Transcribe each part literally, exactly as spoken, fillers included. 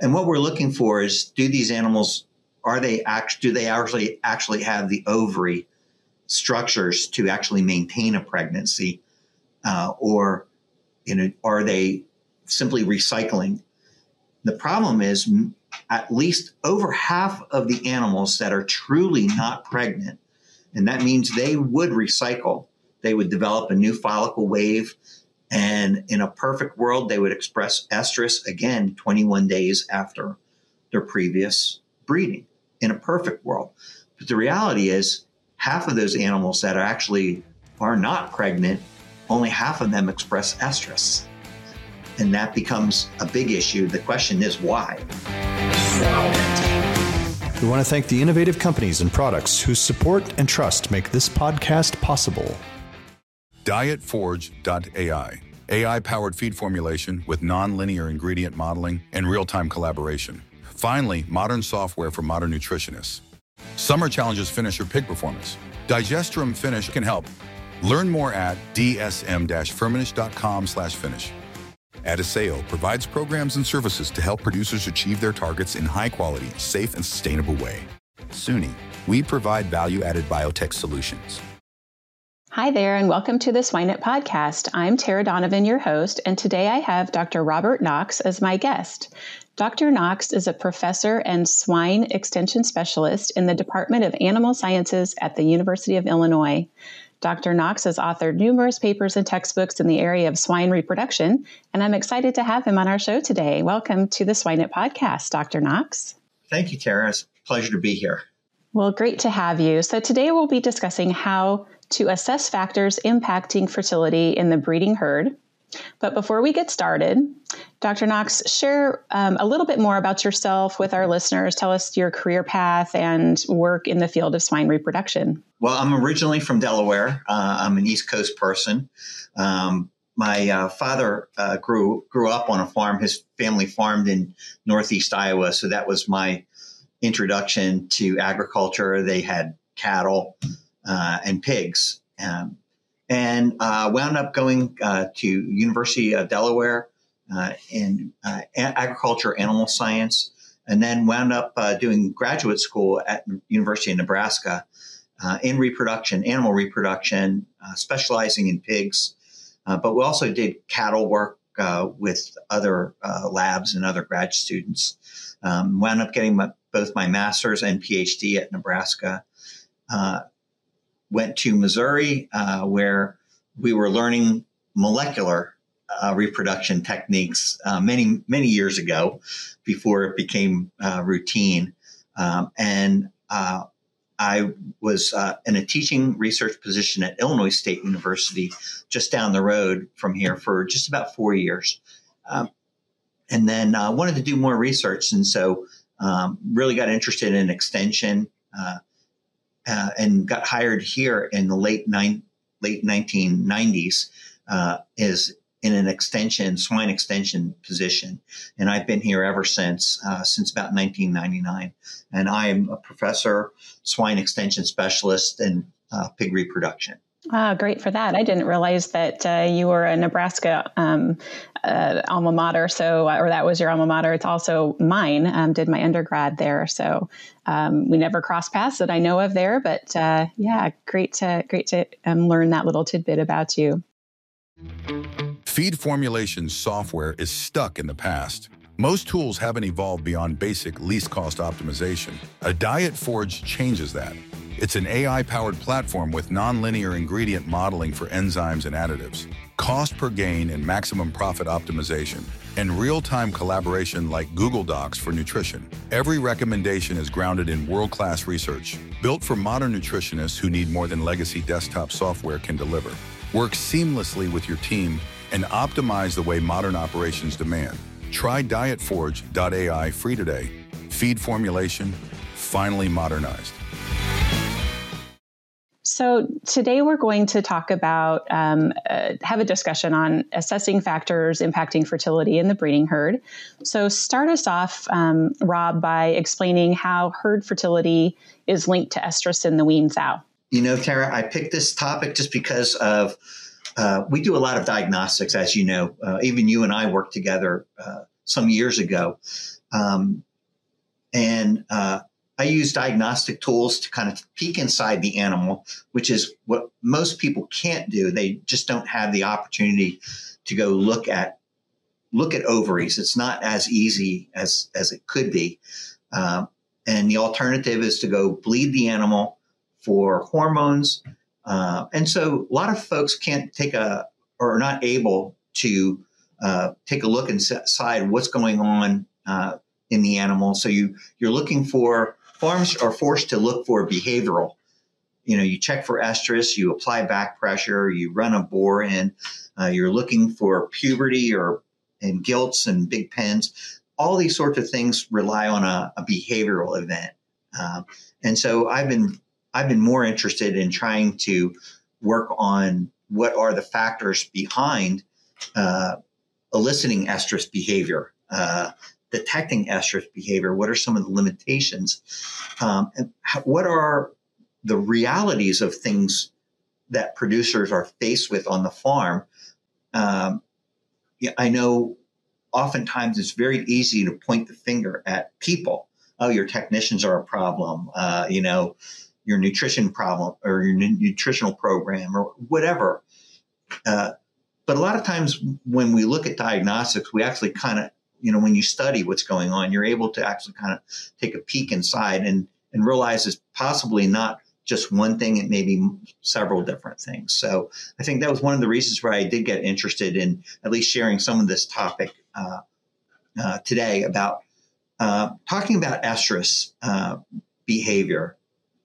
And what we're looking for is, do these animals, are they act, do they actually actually have the ovary structures to actually maintain a pregnancy, uh, or you know, are they simply recycling? The problem is, at least over half of the animals that are truly not pregnant, and that means they would recycle. They would develop a new follicle wave, and in a perfect world, they would express estrus again twenty-one days after their previous breeding, in a perfect world. But the reality is, half of those animals that are actually are not pregnant, only half of them express estrus. And that becomes a big issue. The question is why? We want to thank the innovative companies and products whose support and trust make this podcast possible. diet forge dot A I, A I-powered feed formulation with non-linear ingredient modeling and real-time collaboration. Finally, modern software for modern nutritionists. Summer challenges finish your pig performance. Digestrum Finish can help. Learn more at d s m dash firmenich dot com slash finish. Adisseo provides programs and services to help producers achieve their targets in high-quality, safe, and sustainable way. SUNY, we provide value-added biotech solutions. Hi there, and welcome to the SwineNet podcast. I'm Tara Donovan, your host, and today I have Doctor Robert Knox as my guest. Doctor Knox is a professor and swine extension specialist in the Department of Animal Sciences at the University of Illinois. Doctor Knox has authored numerous papers and textbooks in the area of swine reproduction, and I'm excited to have him on our show today. Welcome to the SwineNet podcast, Doctor Knox. Thank you, Tara. It's a pleasure to be here. Well, great to have you. So today we'll be discussing how to assess factors impacting fertility in the breeding herd. But before we get started, Doctor Knox, share um, a little bit more about yourself with our listeners. Tell us your career path and work in the field of swine reproduction. Well, I'm originally from Delaware. Uh, I'm an East Coast person. Um, my uh, father uh, grew grew up on a farm. His family farmed in Northeast Iowa, so that was my introduction to agriculture. They had cattle uh, and pigs. Um, and uh, wound up going uh, to University of Delaware uh, in uh, agriculture, animal science, and then wound up uh, doing graduate school at University of Nebraska uh, in reproduction, animal reproduction, uh, specializing in pigs. Uh, but we also did cattle work uh, with other uh, labs and other grad students. Um, wound up getting my, both my master's and PhD at Nebraska. Uh, Went to Missouri, uh, where we were learning molecular uh, reproduction techniques uh, many, many years ago before it became uh, routine. Um, and uh, I was uh, in a teaching research position at Illinois State University, just down the road from here, for just about four years. Um, and then uh, wanted to do more research. And so um, really got interested in extension. Uh, Uh, and got hired here in the late nine, late nineteen nineties uh, is in an extension, swine extension position. And I've been here ever since, uh, since about nineteen ninety-nine. And I am a professor, swine extension specialist, and uh, pig reproduction. Ah, great for that. I didn't realize that uh, you were a Nebraska um, uh, alma mater, so or that was your alma mater. It's also mine. Um, did my undergrad there, so um, we never crossed paths that I know of there. But uh, yeah, great to great to um, learn that little tidbit about you. Feed formulation software is stuck in the past. Most tools haven't evolved beyond basic least cost optimization. A Diet Forge changes that. It's an A I-powered platform with nonlinear ingredient modeling for enzymes and additives, cost per gain and maximum profit optimization, and real-time collaboration like Google Docs for nutrition. Every recommendation is grounded in world-class research, built for modern nutritionists who need more than legacy desktop software can deliver. Work seamlessly with your team and optimize the way modern operations demand. Try diet forge dot A I free today. Feed formulation, finally modernized. So today we're going to talk about, um, uh, have a discussion on assessing factors impacting fertility in the breeding herd. So start us off, um, Rob, by explaining how herd fertility is linked to estrus in the wean sow. You know, Tara, I picked this topic just because of, uh, we do a lot of diagnostics, as you know. Uh, even you and I worked together uh, some years ago. Um, and uh, I use diagnostic tools to kind of peek inside the animal, which is what most people can't do. They just don't have the opportunity to go look at look at ovaries. It's not as easy as as it could be. Um, and the alternative is to go bleed the animal for hormones. Uh, and so a lot of folks can't take a or are not able to uh, take a look inside what's going on uh, in the animal. So you you're looking for farms are forced to look for behavioral. You know, you check for estrus, you apply back pressure, you run a bore in, uh, you're looking for puberty or and gilts and big pens. All these sorts of things rely on a, a behavioral event. Um, and so I've been I've been more interested in trying to work on what are the factors behind uh, eliciting estrus behavior, uh, detecting estrus behavior. What are some of the limitations? Um, and how, what are the realities of things that producers are faced with on the farm? Um, yeah, I know oftentimes it's very easy to point the finger at people. Oh, your technicians are a problem. Uh, you know, your nutrition problem or your nu- nutritional program or whatever. Uh, but a lot of times when we look at diagnostics, we actually kind of, you know, when you study what's going on, you're able to actually kind of take a peek inside and, and realize it's possibly not just one thing. It may be several different things. So I think that was one of the reasons why I did get interested in at least sharing some of this topic uh, uh, today about uh, talking about estrus uh, behavior.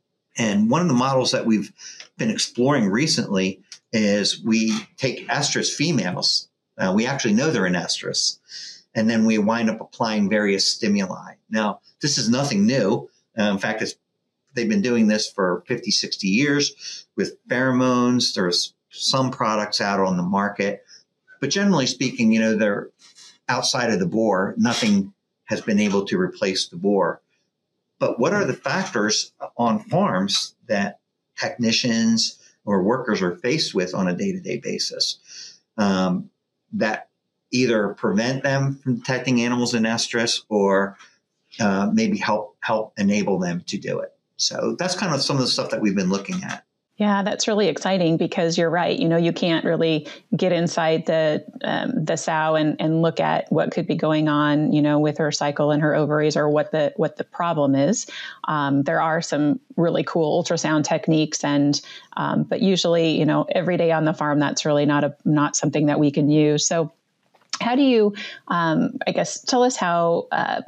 And one of the models that we've been exploring recently is we take estrus females. Uh, we actually know they're in estrus. And then we wind up applying various stimuli. Now, this is nothing new. Uh, in fact, it's, they've been doing this for fifty, sixty years with pheromones. There's some products out on the market. But generally speaking, you know, they're outside of the bore. Nothing has been able to replace the bore. But what are the factors on farms that technicians or workers are faced with on a day-to-day basis um, that either prevent them from detecting animals in estrus or uh, maybe help help enable them to do it? So that's kind of some of the stuff that we've been looking at. Yeah, that's really exciting because you're right. You know, you can't really get inside the um, the sow and, and look at what could be going on, you know, with her cycle and her ovaries or what the what the problem is. Um, there are some really cool ultrasound techniques, and um, but usually, you know, every day on the farm, that's really not a not something that we can use. So, how do you, um, I guess, tell us how Uh,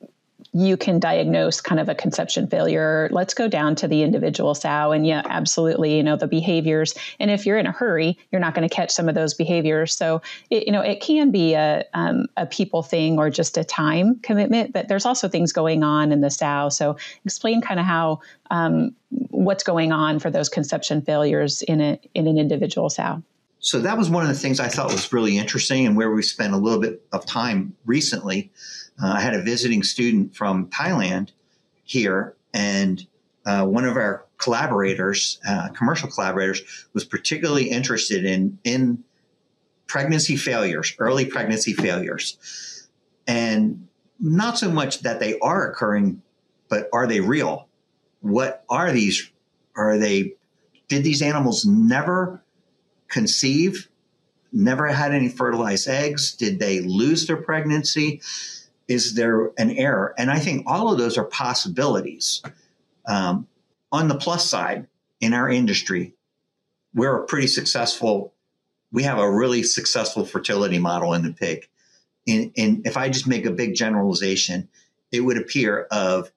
you can diagnose kind of a conception failure? Let's go down to the individual sow. And yeah, absolutely, you know, the behaviors. And if you're in a hurry, you're not going to catch some of those behaviors. So, it, you know, it can be a, um, a people thing or just a time commitment, but there's also things going on in the sow. So explain kind of how, um, what's going on for those conception failures in a, in an individual sow. So that was one of the things I thought was really interesting and where we spent a little bit of time recently. Uh, I had a visiting student from Thailand here, and uh, one of our collaborators, uh, commercial collaborators, was particularly interested in, in pregnancy failures, early pregnancy failures. And not so much that they are occurring, but are they real? What are these? Are they, did these animals never conceive, never had any fertilized eggs? Did they lose their pregnancy? Is there an error? And I think all of those are possibilities. Um, on the plus side, in our industry, we're a pretty successful, we have a really successful fertility model in the pig. And, and if I just make a big generalization, it would appear of,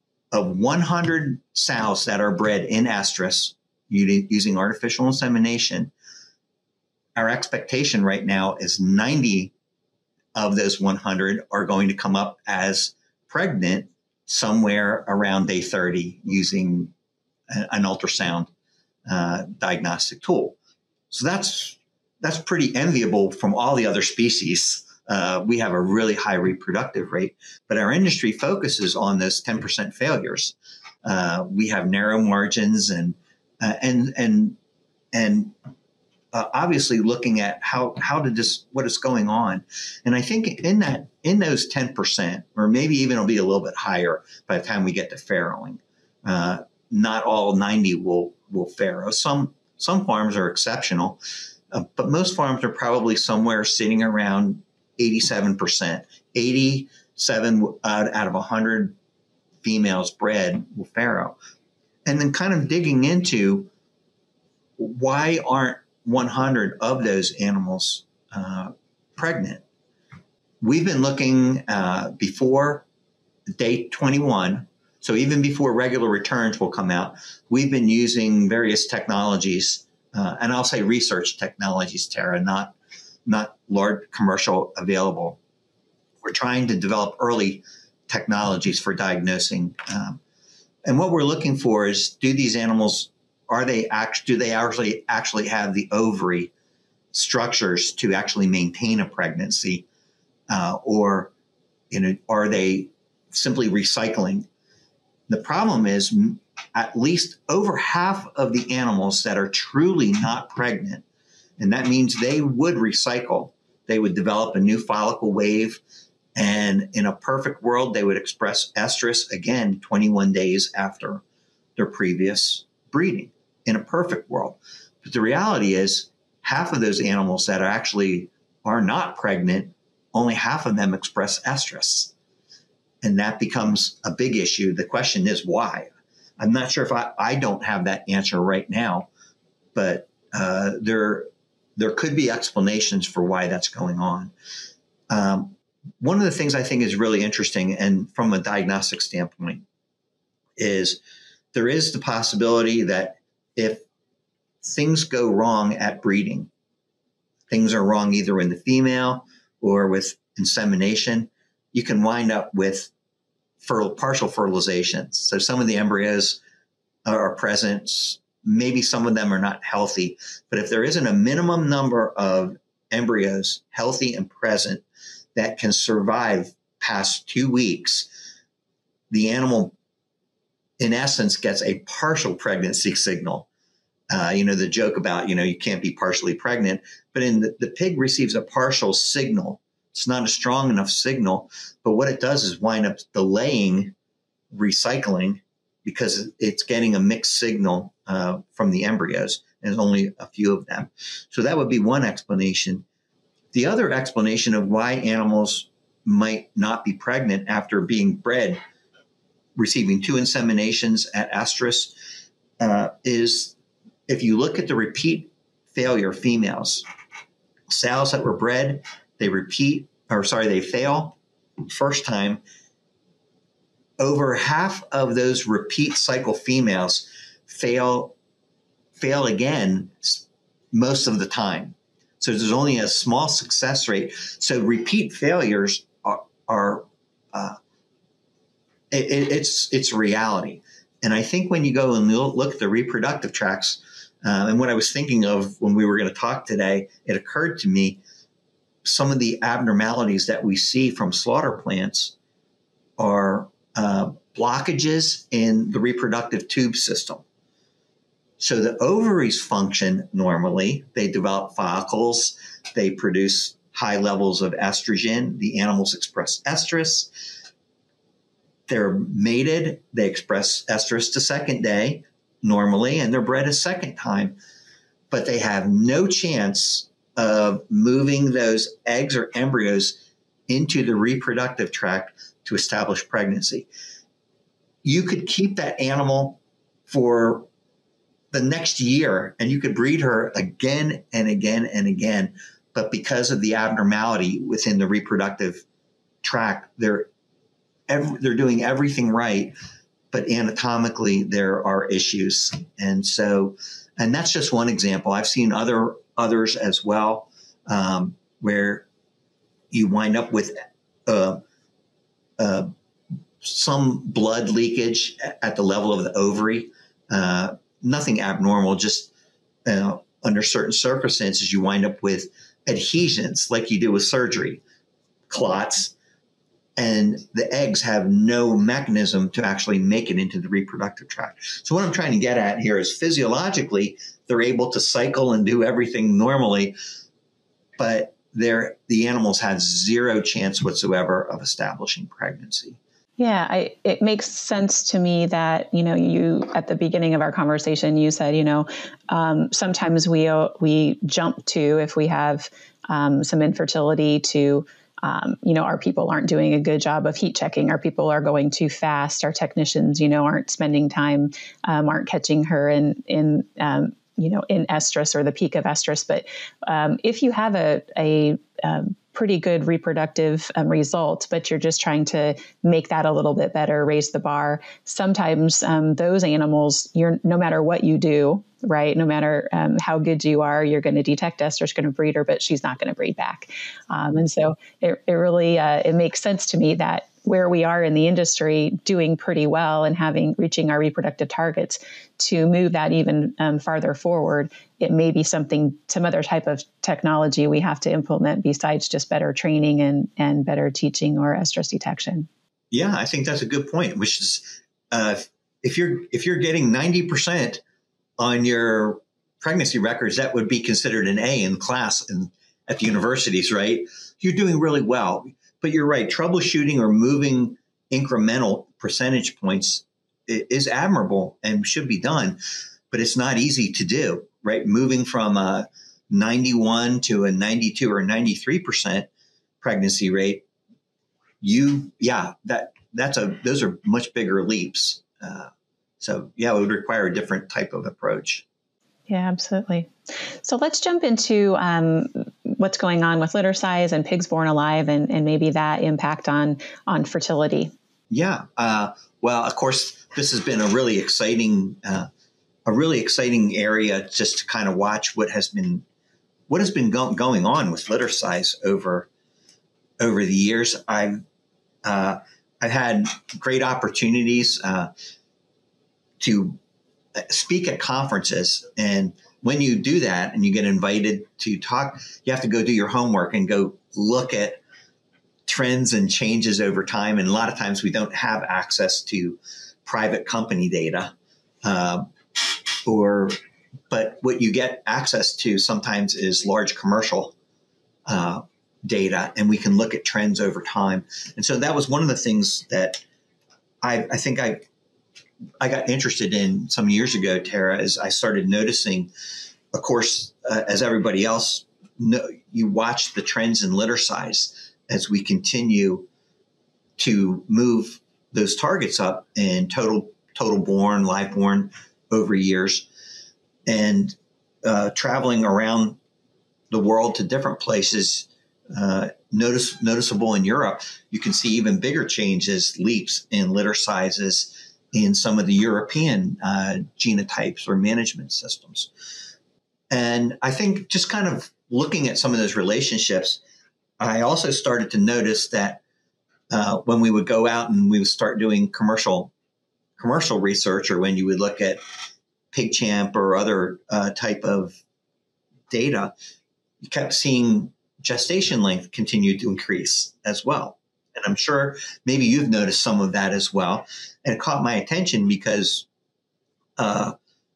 of one hundred sows that are bred in estrus using artificial insemination, our expectation right now is ninety of those one hundred are going to come up as pregnant somewhere around day thirty using a, an ultrasound uh, diagnostic tool. So that's that's pretty enviable from all the other species. Uh, we have a really high reproductive rate, but our industry focuses on those ten percent failures. Uh, we have narrow margins and uh, and and and uh, obviously looking at how how did this what is going on, and I think in that in those ten percent, or maybe even it'll be a little bit higher by the time we get to farrowing. Uh, not all ninety will will farrow. Some some farms are exceptional, uh, but most farms are probably somewhere sitting around eighty-seven percent. eighty-seven out, out of one hundred females bred will farrow. And then kind of digging into why aren't one hundred of those animals uh, pregnant? We've been looking uh, before day twenty-one, so even before regular returns will come out, we've been using various technologies, uh, and I'll say research technologies, Tara, not, not large commercial available. We're trying to develop early technologies for diagnosing. Um, and what we're looking for is, do these animals, are they act, do they actually actually have the ovary structures to actually maintain a pregnancy, uh, or you know, are they simply recycling? The problem is, at least over half of the animals that are truly not pregnant, and that means they would recycle. They would develop a new follicle wave, and in a perfect world, they would express estrus again twenty-one days after their previous breeding. In a perfect world. But the reality is, half of those animals that are actually are not pregnant, only half of them express estrus. And that becomes a big issue. The question is why? I'm not sure if I, I don't have that answer right now, but uh, there, there could be explanations for why that's going on. Um, one of the things I think is really interesting, and from a diagnostic standpoint, is there is the possibility that if things go wrong at breeding, things are wrong either in the female or with insemination, you can wind up with fertile, partial fertilizations. So some of the embryos are present, maybe some of them are not healthy, but if there isn't a minimum number of embryos healthy and present that can survive past two weeks, the animal in essence gets a partial pregnancy signal. Uh, you know, the joke about, you know, you can't be partially pregnant, but in the, the pig receives a partial signal. It's not a strong enough signal, but what it does is wind up delaying recycling because it's getting a mixed signal uh, from the embryos. And there's only a few of them. So that would be one explanation. The other explanation of why animals might not be pregnant after being bred, receiving two inseminations at estrus, uh, is if you look at the repeat failure females, sows that were bred, they repeat, or sorry, they fail first time. Over half of those repeat cycle females fail, fail again most of the time. So there's only a small success rate. So repeat failures are, are uh, it, it's it's reality. And I think when you go and look at the reproductive tracts, uh, and what I was thinking of when we were going to talk today, it occurred to me some of the abnormalities that we see from slaughter plants are uh, blockages in the reproductive tube system. So the ovaries function normally. They develop follicles. They produce high levels of estrogen. The animals express estrus. They're mated. They express estrus the second day normally, and they're bred a second time. But they have no chance of moving those eggs or embryos into the reproductive tract to establish pregnancy. You could keep that animal for the next year and you could breed her again and again and again. But because of the abnormality within the reproductive tract, they're every, they're doing everything right, but anatomically there are issues. And so, and that's just one example. I've seen other others as well, um, where you wind up with uh, uh, some blood leakage at the level of the ovary. Uh, nothing abnormal, just uh, under certain circumstances, you wind up with adhesions like you do with surgery, clots, and the eggs have no mechanism to actually make it into the reproductive tract. So what I'm trying to get at here is physiologically, they're able to cycle and do everything normally, but they're, the animals have zero chance whatsoever of establishing pregnancy. Yeah, I, it makes sense to me that, you know, you, at the beginning of our conversation, you said, you know, um, sometimes we, uh, we jump to, if we have um, some infertility, to, um, you know, our people aren't doing a good job of heat checking. Our people are going too fast. Our technicians, you know, aren't spending time, um, aren't catching her in, in, um, you know, in estrus or the peak of estrus. But um, if you have a, a, um, pretty good reproductive um, result, but you're just trying to make that a little bit better, raise the bar. Sometimes um, those animals, you're, no matter what you do, right, no matter um, how good you are, you're going to detect estrus, going to breed her, but she's not going to breed back. Um, and so it, it really, uh, it makes sense to me that where we are in the industry doing pretty well and having, reaching our reproductive targets, to move that even um, farther forward, it may be something, some other type of technology we have to implement besides just better training and, and better teaching or estrus detection. Yeah, I think that's a good point, which is uh, if you're, if you're getting ninety percent on your pregnancy records, that would be considered an A in class in, at the universities, right? You're doing really well. But you're right, troubleshooting or moving incremental percentage points is admirable and should be done, but it's not easy to do, right? Moving from a ninety-one to a ninety-two or ninety-three percent pregnancy rate, you, yeah, that that's a, those are much bigger leaps. Uh, so yeah, it would require a different type of approach. Yeah, absolutely. So let's jump into um, what's going on with litter size and pigs born alive, and, and maybe that impact on on fertility. Yeah. Uh, well, of course, this has been a really exciting, uh, a really exciting area just to kind of watch what has been, what has been go- going on with litter size over over the years. I've uh, I've had great opportunities uh, to speak at conferences, and when you do that and you get invited to talk, you have to go do your homework and go look at trends and changes over time. And a lot of times we don't have access to private company data, uh, or, but what you get access to sometimes is large commercial uh, data, and we can look at trends over time. And so that was one of the things that I, I think I I got interested in some years ago, Tara, as I started noticing, of course, uh, as everybody else, know, you watch the trends in litter size as we continue to move those targets up in total, total born, live born over years, and uh, traveling around the world to different places, uh, notice, noticeable in Europe, you can see even bigger changes, leaps in litter sizes in some of the European uh, genotypes or management systems. And I think just kind of looking at some of those relationships, I also started to notice that uh, when we would go out and we would start doing commercial commercial research, or when you would look at PigChamp or other uh, type of data, you kept seeing gestation length continue to increase as well. And I'm sure maybe you've noticed some of that as well. And it caught my attention because, uh,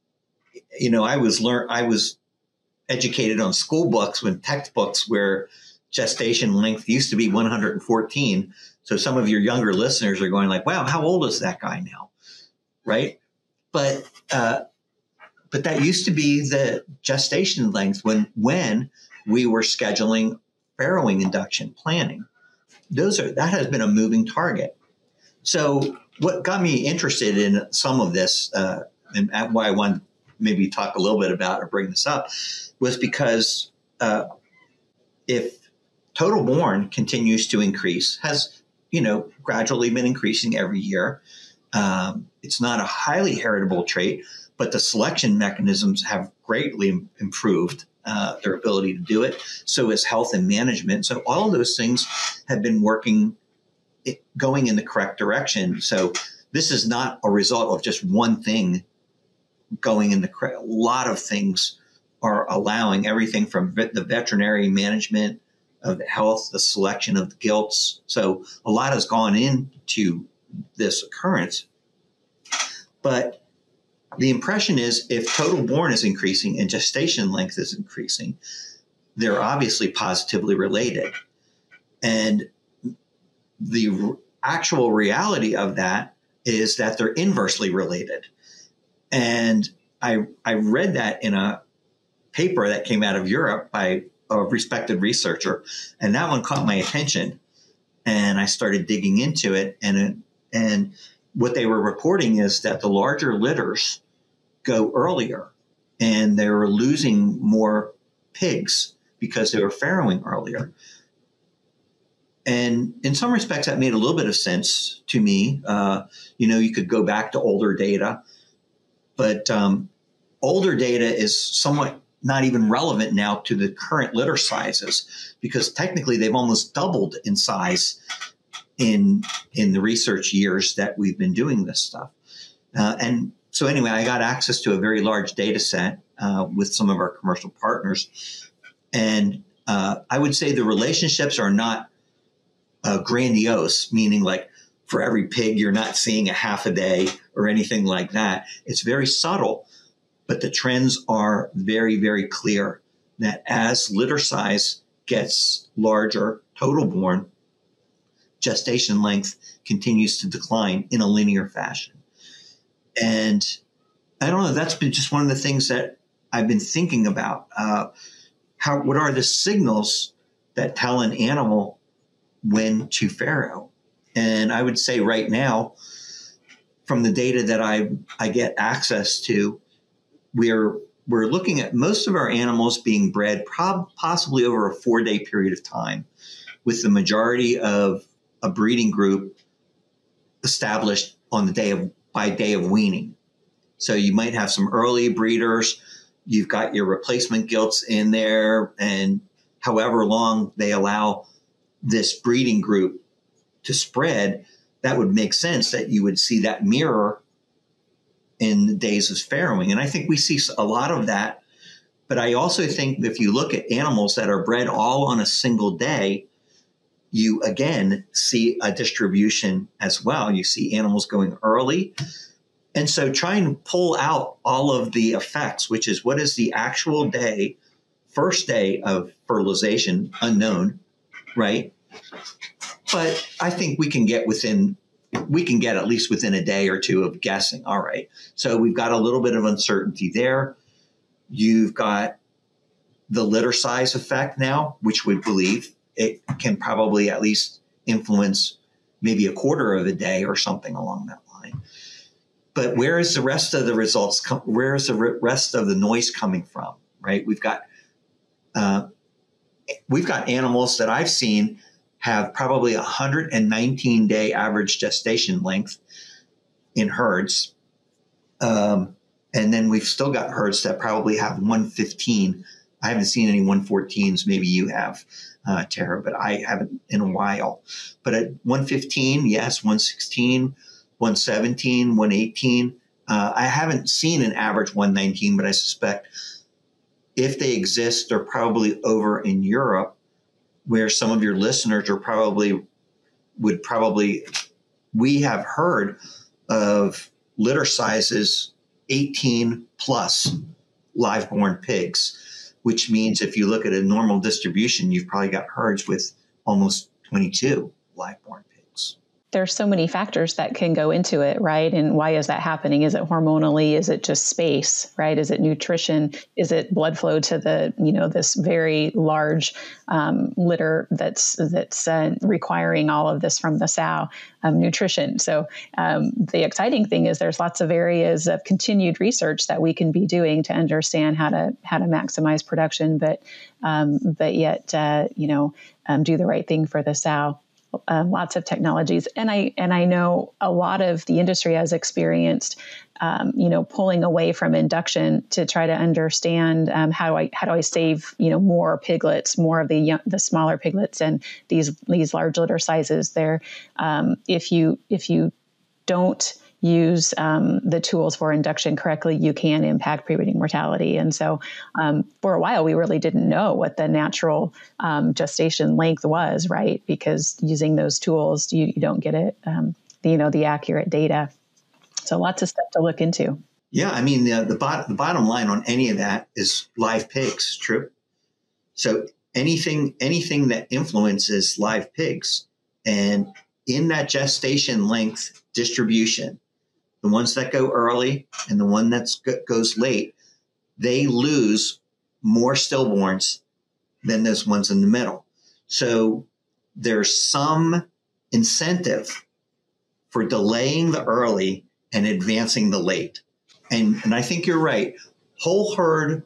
you know, I was learn I was educated on school books when textbooks where gestation length used to be one hundred fourteen. So some of your younger listeners are going like, wow, how old is that guy now? Right. But uh, but that used to be the gestation length when when we were scheduling farrowing induction planning. Those are that has been a moving target. So what got me interested in some of this, uh, and why I wanted to maybe talk a little bit about or bring this up, was because uh, if total born continues to increase, has you know gradually been increasing every year. Um, it's not a highly heritable trait, but the selection mechanisms have greatly improved uh, their ability to do it. So is health and management. So all of those things have been working, it, going in the correct direction. So this is not a result of just one thing going in the correct. A lot of things are allowing everything from vet, the veterinary management of the health, the selection of the gilts. So a lot has gone into this occurrence. But the impression is if total born is increasing and gestation length is increasing, they're obviously positively related. And the r- actual reality of that is that they're inversely related. And I, I read that in a paper that came out of Europe by a respected researcher, and that one caught my attention. And I started digging into it, and it, and what they were reporting is that the larger litters go earlier, and they were losing more pigs because they were farrowing earlier. And in some respects, that made a little bit of sense to me. Uh, you know, you could go back to older data, but um, older data is somewhat not even relevant now to the current litter sizes, because technically they've almost doubled in size in in the research years that we've been doing this stuff. Uh, and so anyway, I got access to a very large data set uh, with some of our commercial partners. And uh, I would say the relationships are not uh, grandiose, meaning like for every pig, you're not seeing a half a day or anything like that. It's very subtle, but the trends are very, very clear that as litter size gets larger, total born, gestation length continues to decline in a linear fashion. And I don't know, that's been just one of the things that I've been thinking about. Uh, how, what are the signals that tell an animal when to farrow? And I would say right now, from the data that I, I get access to, we're, we're looking at most of our animals being bred prob- possibly over a four-day period of time, with the majority of a breeding group established on the day of by day of weaning. So you might have some early breeders. You've got your replacement gilts in there, and however long they allow this breeding group to spread, that would make sense that you would see that mirror in the days of farrowing. And I think we see a lot of that. But I also think if you look at animals that are bred all on a single day, you again see a distribution as well. You see animals going early. And so try and pull out all of the effects, which is what is the actual day, first day of fertilization, unknown, right? But I think we can get within, we can get at least within a day or two of guessing. All right. So we've got a little bit of uncertainty there. You've got the litter size effect now, which we believe it can probably at least influence maybe a quarter of a day or something along that line. But where is the rest of the results? Com- where is the rest of the noise coming from? Right? We've got uh, we've got animals that I've seen have probably a one hundred nineteen day average gestation length in herds, um, and then we've still got herds that probably have one fifteen. I haven't seen any one fourteens. Maybe you have, uh, Tara, but I haven't in a while. But at one fifteen, yes, one sixteen, one seventeen, one eighteen. Uh, I haven't seen an average one nineteen, but I suspect if they exist, they're probably over in Europe, where some of your listeners are probably would probably, we have heard of litter sizes eighteen plus live born pigs, which means if you look at a normal distribution, you've probably got herds with almost twenty-two live born pigs. There's so many factors that can go into it, right? And why is that happening? Is it hormonally? Is it just space, right? Is it nutrition? Is it blood flow to the, you know, this very large um, litter that's that's uh, requiring all of this from the sow, um, nutrition? So um, the exciting thing is there's lots of areas of continued research that we can be doing to understand how to how to maximize production, but um, but yet uh, you know um, do the right thing for the sow. Um, lots of technologies. And I and I know a lot of the industry has experienced, um, you know, pulling away from induction to try to understand um, how do I how do I save, you know, more piglets, more of the young, the smaller piglets, and these these large litter sizes. There, um, if you if you don't use um, the tools for induction correctly, you can impact pre-weaning mortality. And so um, for a while, we really didn't know what the natural um, gestation length was, right? Because using those tools, you, you don't get it, um, you know, the accurate data. So lots of stuff to look into. Yeah, I mean, the, the, bot, the bottom line on any of that is live pigs, true? So anything anything that influences live pigs, and in that gestation length distribution, the ones that go early and the one that goes late, they lose more stillborns than those ones in the middle. So there's some incentive for delaying the early and advancing the late. And, and I think you're right. Whole herd,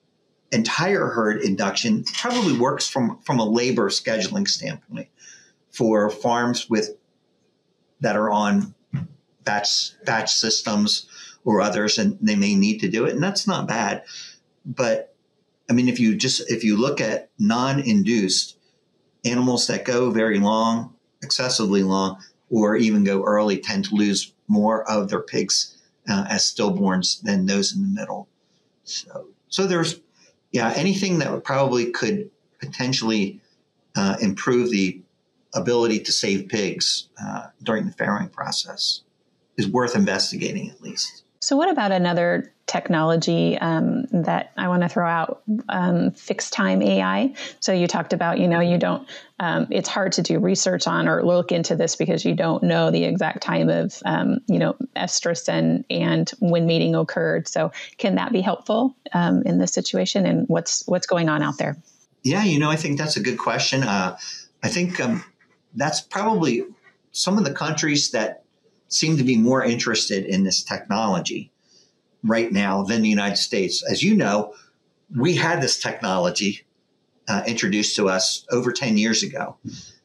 entire herd induction probably works from, from a labor scheduling standpoint for farms with that are on batch batch systems or others, and they may need to do it, and that's not bad. But I mean, if you just if you look at non-induced animals that go very long, excessively long, or even go early, tend to lose more of their pigs uh, as stillborns than those in the middle. So, so there's yeah, anything that probably could potentially uh, improve the ability to save pigs uh, during the farrowing process is worth investigating, at least. So what about another technology um, that I want to throw out, um, fixed time A I? So you talked about, you know, you don't, um, it's hard to do research on or look into this because you don't know the exact time of, um, you know, estrus and, and when mating occurred. So can that be helpful um, in this situation, and what's, what's going on out there? Yeah, you know, I think that's a good question. Uh, I think um, that's probably some of the countries that seem to be more interested in this technology right now than the United States. As you know, we had this technology uh, introduced to us over ten years ago.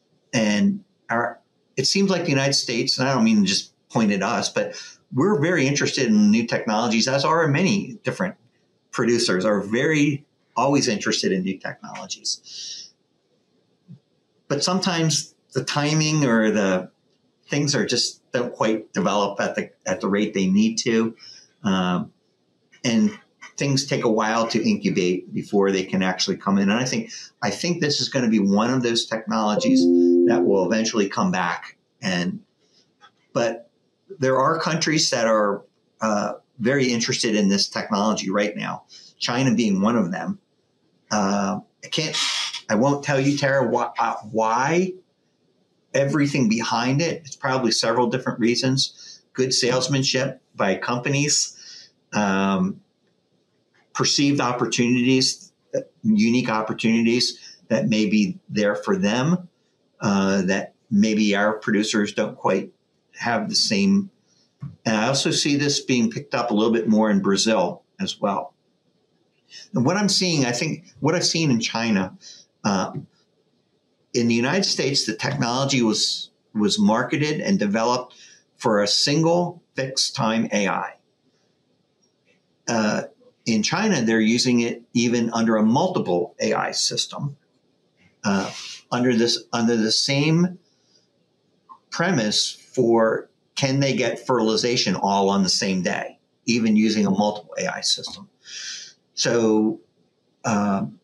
And our, it seems like the United States, and I don't mean to just point at us, but we're very interested in new technologies, as are many different producers are very always interested in new technologies. But sometimes the timing or the things are just don't quite develop at the at the rate they need to, um, and things take a while to incubate before they can actually come in. And I think I think this is going to be one of those technologies that will eventually come back. And but there are countries that are uh, very interested in this technology right now. China being one of them. Uh, I can't. I won't tell you, Tara, why. Uh, why everything behind it. It's probably several different reasons. Good salesmanship by companies, um, perceived opportunities, unique opportunities that may be there for them, uh, that maybe our producers don't quite have the same. And I also see this being picked up a little bit more in Brazil as well. And what I'm seeing, I think what I've seen in China, uh, in the United States, the technology was was marketed and developed for a single fixed time A I. Uh, in China, they're using it even under a multiple A I system, uh, under this under the same premise for can they get fertilization all on the same day, even using a multiple A I system. So. Um,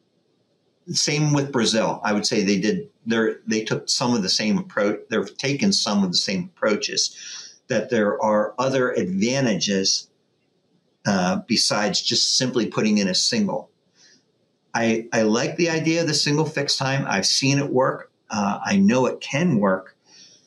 Same with Brazil. I would say they did. They they took some of the same approach. They've taken some of the same approaches. That there are other advantages uh, besides just simply putting in a single. I I like the idea of the single fixed time. I've seen it work. Uh, I know it can work.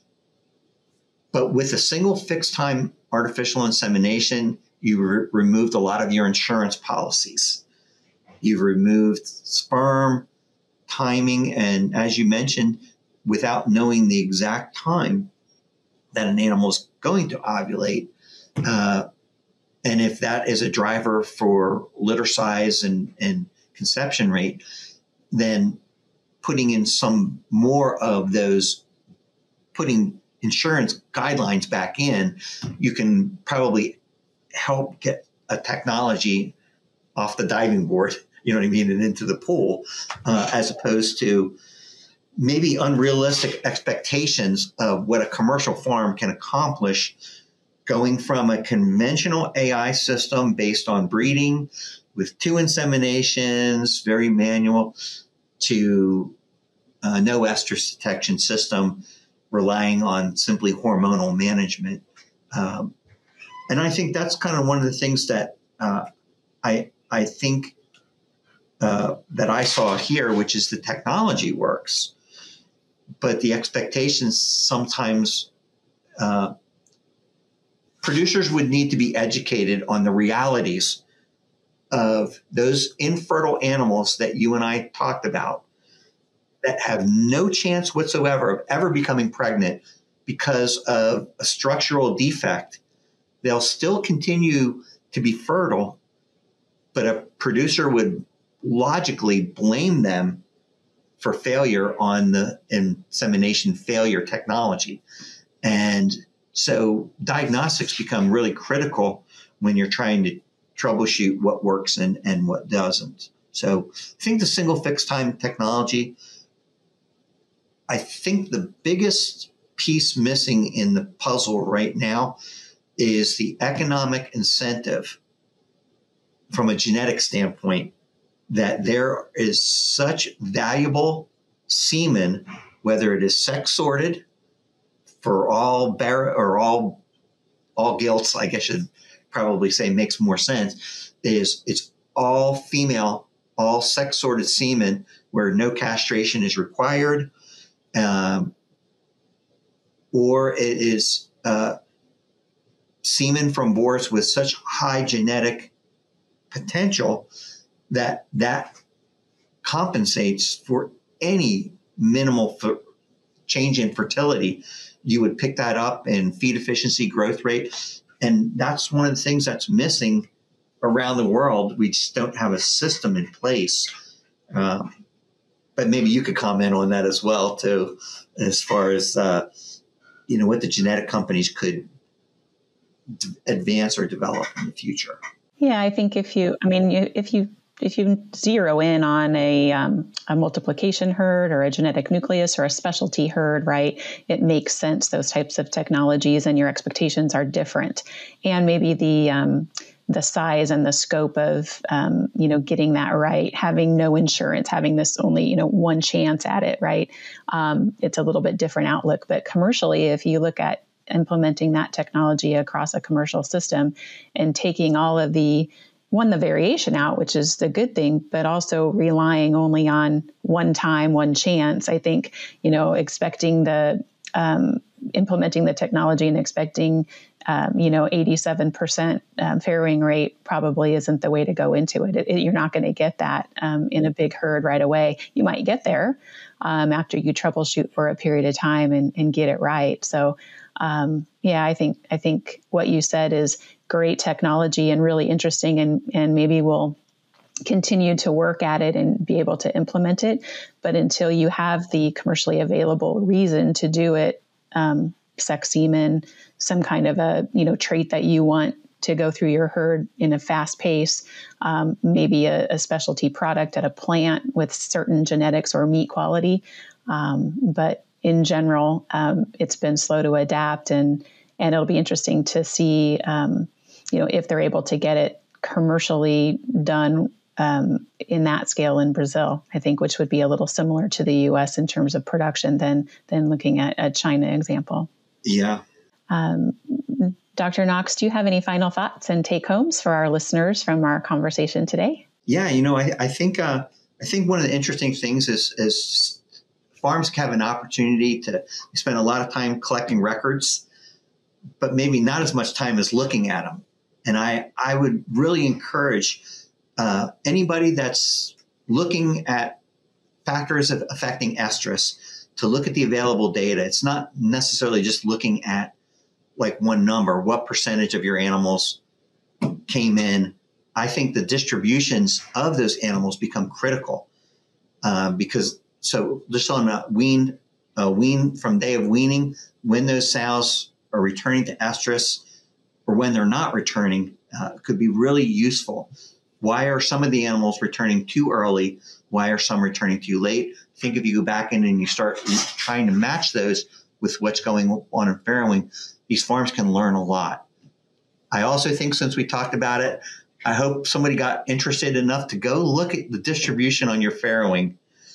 But with a single fixed time artificial insemination, you re- removed a lot of your insurance policies. You've removed sperm, timing, and as you mentioned, without knowing the exact time that an animal is going to ovulate. Uh, and if that is a driver for litter size and, and conception rate, then putting in some more of those, putting insurance guidelines back in, you can probably help get a technology off the diving board, you know what I mean, and into the pool, uh, as opposed to maybe unrealistic expectations of what a commercial farm can accomplish, going from a conventional A I system based on breeding with two inseminations, very manual, to a no estrus detection system relying on simply hormonal management. Um, And I think that's kind of one of the things that uh, I I think uh, that I saw here, which is the technology works, but the expectations sometimes uh, producers would need to be educated on the realities of those infertile animals that you and I talked about that have no chance whatsoever of ever becoming pregnant because of a structural defect. They'll still continue to be fertile, but a producer would logically blame them for failure on the insemination failure technology. And so diagnostics become really critical when you're trying to troubleshoot what works and, and what doesn't. So I think the single fixed time technology, I think the biggest piece missing in the puzzle right now is the economic incentive from a genetic standpoint that there is such valuable semen, whether it is sex sorted for all bar- or all all gilts, I guess you'd probably say makes more sense, is it's all female, all sex sorted semen where no castration is required, um, or it is uh, semen from boars with such high genetic potential that that compensates for any minimal f- change in fertility. You would pick that up in feed efficiency, growth rate. And that's one of the things that's missing around the world. We just don't have a system in place. Um, but maybe you could comment on that as well, too, as far as, uh, you know, what the genetic companies could d- advance or develop in the future. Yeah, I think if you, I mean, you, if you if you zero in on a um, a multiplication herd or a genetic nucleus or a specialty herd, right, it makes sense. Those types of technologies and your expectations are different, and maybe the um, the size and the scope of um, you know getting that right, having no insurance, having this only you know one chance at it, right? Um, it's a little bit different outlook. But commercially, if you look at implementing that technology across a commercial system and taking all of the one, the variation out, which is the good thing, but also relying only on one time, one chance. I think, you know, expecting the, um, implementing the technology and expecting, um, you know, eighty-seven percent um, farrowing rate probably isn't the way to go into it. it, it you're not going to get that um, in a big herd right away. You might get there um, after you troubleshoot for a period of time and, and get it right. So, um, yeah, I think, I think what you said is great technology and really interesting, and, and maybe we'll continue to work at it and be able to implement it. But until you have the commercially available reason to do it, um, sex semen, some kind of a, you know, trait that you want to go through your herd in a fast pace, um, maybe a, a specialty product at a plant with certain genetics or meat quality. Um, but in general, um, it's been slow to adapt, and, and it'll be interesting to see, um, you know, if they're able to get it commercially done um, in that scale in Brazil, I think, which would be a little similar to the U S in terms of production than than looking at a China example. Yeah. Um, Doctor Knox, do you have any final thoughts and take homes for our listeners from our conversation today? Yeah, you know, I, I think uh, I think one of the interesting things is is farms have an opportunity to spend a lot of time collecting records, but maybe not as much time as looking at them. And I, I would really encourage uh, anybody that's looking at factors of affecting estrus to look at the available data. It's not necessarily just looking at like one number, what percentage of your animals came in. I think the distributions of those animals become critical uh, because so just on a wean, uh, wean from day of weaning, when those sows are returning to estrus or when they're not returning, uh, could be really useful. Why are some of the animals returning too early? Why are some returning too late? I think if you go back in and you start trying to match those with what's going on in farrowing, these farms can learn a lot. I also think since we talked about it, I hope somebody got interested enough to go look at the distribution on your farrowing.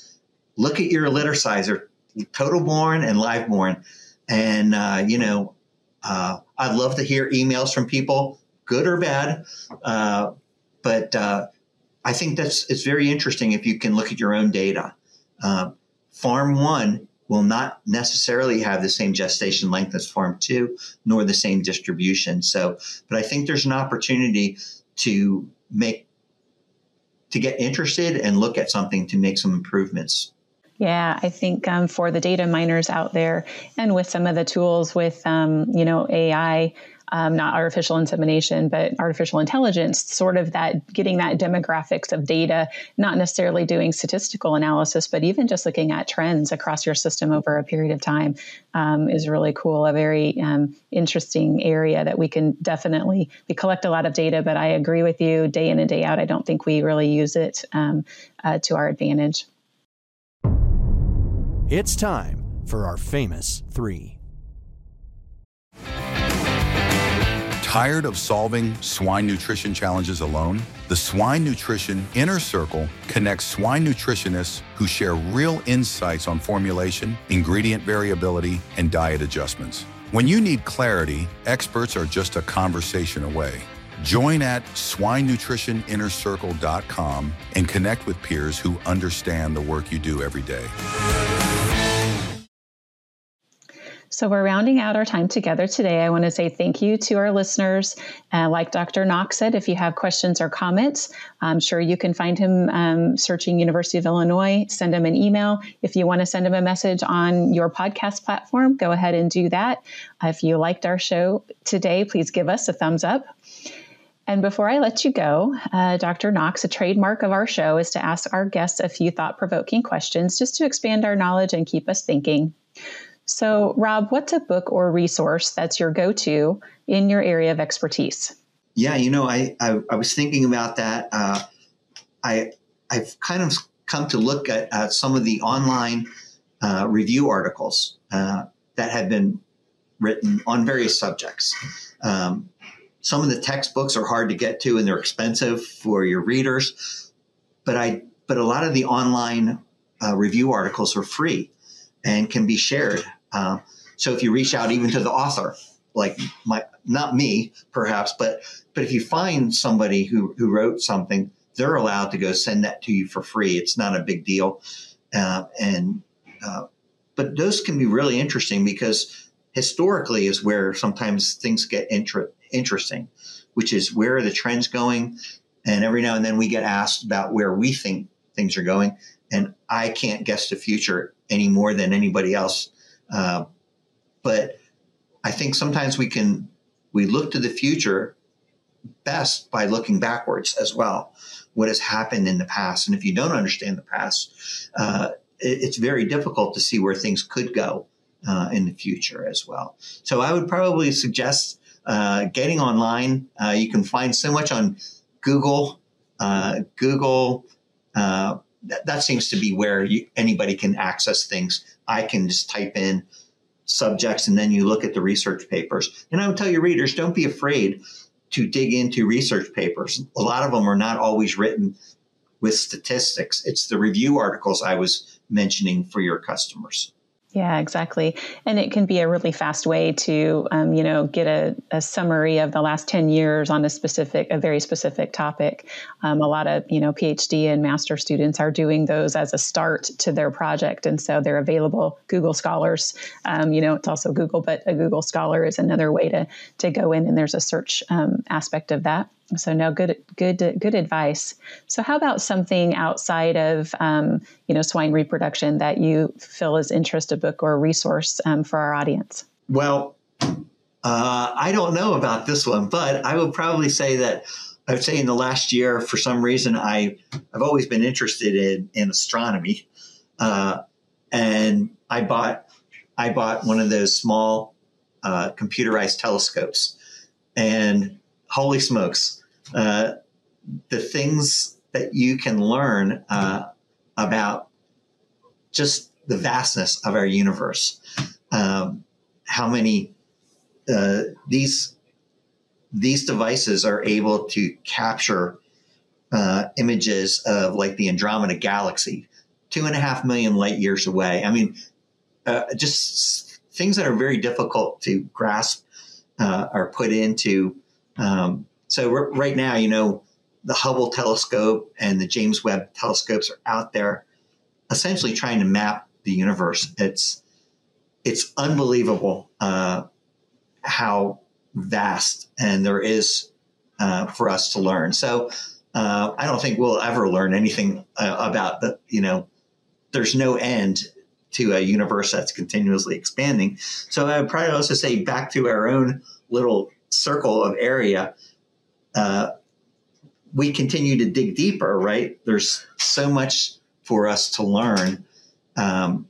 Look at your litter size, or total born and live born. And, uh, you know, uh, I'd love to hear emails from people, good or bad. Uh, but uh, I think that's it's very interesting if you can look at your own data. Uh, farm one will not necessarily have the same gestation length as farm two, nor the same distribution. So, but I think there's an opportunity to make, to get interested and look at something to make some improvements. Yeah, I think um, for the data miners out there, and with some of the tools with, um, you know, A I, um, not artificial insemination, but artificial intelligence, sort of that getting that demographics of data, not necessarily doing statistical analysis, but even just looking at trends across your system over a period of time um, is really cool. A very um, interesting area that we can definitely, we collect a lot of data, but I agree with you, day in and day out, I don't think we really use it um, uh, to our advantage. It's time for our famous three. Tired of solving swine nutrition challenges alone? The Swine Nutrition Inner Circle connects swine nutritionists who share real insights on formulation, ingredient variability, and diet adjustments. When you need clarity, experts are just a conversation away. Join at swine nutrition inner circle dot com and connect with peers who understand the work you do every day. So we're rounding out our time together today. I want to say thank you to our listeners. Uh, like Doctor Knox said, if you have questions or comments, I'm sure you can find him um, searching University of Illinois. Send him an email. If you want to send him a message on your podcast platform, go ahead and do that. Uh, if you liked our show today, please give us a thumbs up. And before I let you go, uh, Doctor Knox, a trademark of our show is to ask our guests a few thought-provoking questions just to expand our knowledge and keep us thinking. So, Rob, what's a book or resource that's your go-to in your area of expertise? Yeah, you know, I I, I was thinking about that. Uh, I I've kind of come to look at, at some of the online uh, review articles uh, that have been written on various subjects. Um, some of the textbooks are hard to get to and they're expensive for your readers, but I but a lot of the online uh, review articles are free and can be shared. Uh, so if you reach out even to the author, like my, not me perhaps, but but if you find somebody who, who wrote something, they're allowed to go send that to you for free. It's not a big deal. Uh, and uh, but those can be really interesting because historically is where sometimes things get inter- interesting, which is where are the trends going? And every now and then we get asked about where we think things are going. And I can't guess the future any more than anybody else. Uh, but I think sometimes we can, we look to the future best by looking backwards as well. What has happened in the past. And if you don't understand the past, uh, it, it's very difficult to see where things could go uh, in the future as well. So I would probably suggest uh, getting online. Uh, you can find so much on Google, uh, Google, uh, That, that seems to be where you, anybody can access things. I can just type in subjects and then you look at the research papers. And I would tell your readers, don't be afraid to dig into research papers. A lot of them are not always written with statistics. It's the review articles I was mentioning for your customers. Yeah, exactly. And it can be a really fast way to, um, you know, get a, a summary of the last ten years on a specific, a very specific topic. Um, a lot of, you know, PhD and master students are doing those as a start to their project. And so they're available. Google Scholars, um, you know, it's also Google, but a Google Scholar is another way to, to go in and there's a search um, aspect of that. So no, good, good, good advice. So how about something outside of, um, you know, swine reproduction that you feel is interest, a book or a resource um, for our audience? Well, uh, I don't know about this one, but I would probably say that I would say in the last year, for some reason, I, I've always been interested in, in astronomy. Uh, and I bought, I bought one of those small uh, computerized telescopes and holy smokes, uh, the things that you can learn uh, about just the vastness of our universe, um, how many uh, these these devices are able to capture uh, images of like the Andromeda Galaxy, two and a half million light years away. I mean, uh, just things that are very difficult to grasp uh, are put into. Um, so r- right now, you know, the Hubble telescope and the James Webb telescopes are out there essentially trying to map the universe. It's it's unbelievable uh, how vast and there is uh, for us to learn. So uh, I don't think we'll ever learn anything uh, about the, you know, there's no end to a universe that's continuously expanding. So I would probably also say back to our own little circle of area, uh, we continue to dig deeper, right? There's so much for us to learn um,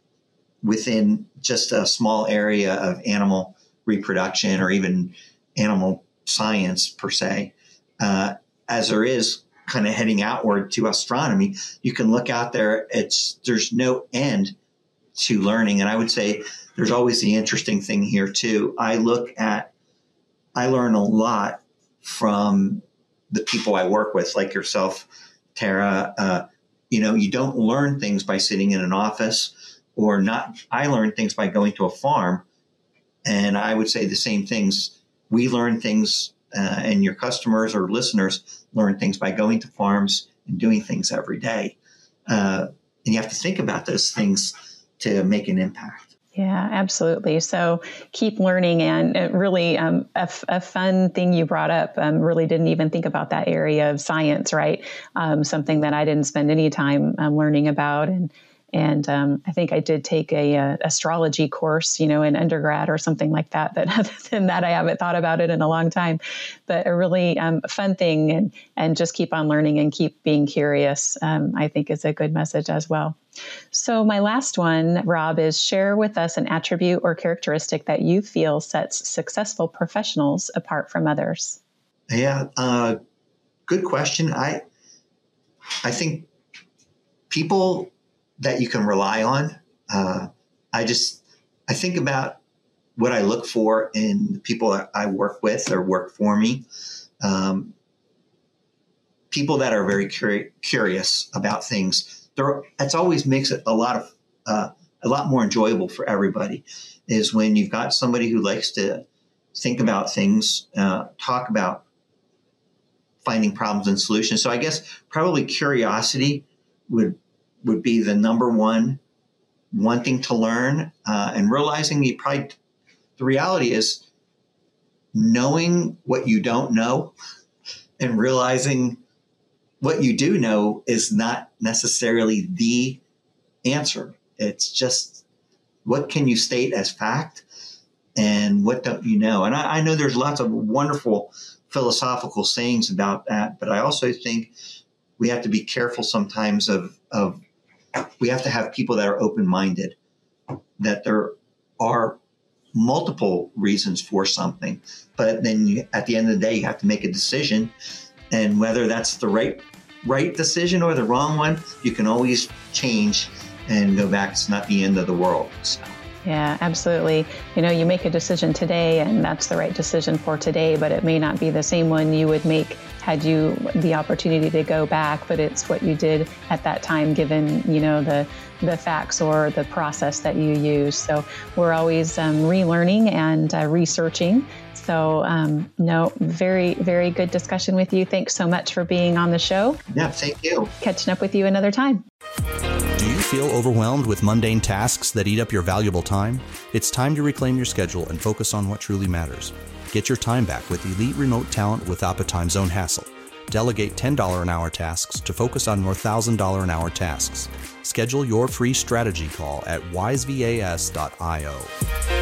within just a small area of animal reproduction or even animal science per se, uh, as there is kind of heading outward to astronomy. You can look out there. It's there's no end to learning. And I would say there's always the interesting thing here too. I look at, I learn a lot from the people I work with, like yourself, Tara. Uh, you know, you don't learn things by sitting in an office or not. I learn things by going to a farm. And I would say the same things. We learn things uh, and your customers or listeners learn things by going to farms and doing things every day. Uh, and you have to think about those things to make an impact. Yeah, absolutely. So keep learning. And it really um, a, f- a fun thing you brought up, um, really didn't even think about that area of science, right? Um, something that I didn't spend any time um, learning about. And And um, I think I did take a, a astrology course, you know, in undergrad or something like that. But other than that, I haven't thought about it in a long time. But a really um, fun thing, and and just keep on learning and keep being curious, um, I think is a good message as well. So my last one, Rob, is share with us an attribute or characteristic that you feel sets successful professionals apart from others. Yeah, uh, good question. I I think people that you can rely on. Uh, I just, I think about what I look for in the people that I work with or work for me. Um, people that are very curi- curious about things. There, that's always makes it a lot of, uh, a lot more enjoyable for everybody, is when you've got somebody who likes to think about things, uh, talk about finding problems and solutions. So I guess probably curiosity would would be the number one, wanting to learn uh, and realizing you probably, the reality is knowing what you don't know and realizing what you do know is not necessarily the answer. It's just what can you state as fact and what don't you know? And I, I know there's lots of wonderful philosophical sayings about that, but I also think we have to be careful sometimes of, of we have to have people that are open-minded, that there are multiple reasons for something, but then you, at the end of the day, you have to make a decision, and whether that's the right right decision or the wrong one, you can always change and go back. It's not the end of the world. So. Yeah, absolutely. You know, you make a decision today and that's the right decision for today, but it may not be the same one you would make had you the opportunity to go back, but it's what you did at that time, given, you know, the the facts or the process that you use. So we're always um, relearning and uh, researching. So um, no, very, very good discussion with you. Thanks so much for being on the show. Yeah, thank you. Catching up with you another time. Do you feel overwhelmed with mundane tasks that eat up your valuable time? It's time to reclaim your schedule and focus on what truly matters. Get your time back with elite remote talent without the time zone hassle. Delegate ten dollars an hour tasks to focus on more one thousand dollars an hour tasks. Schedule your free strategy call at wise vas dot io.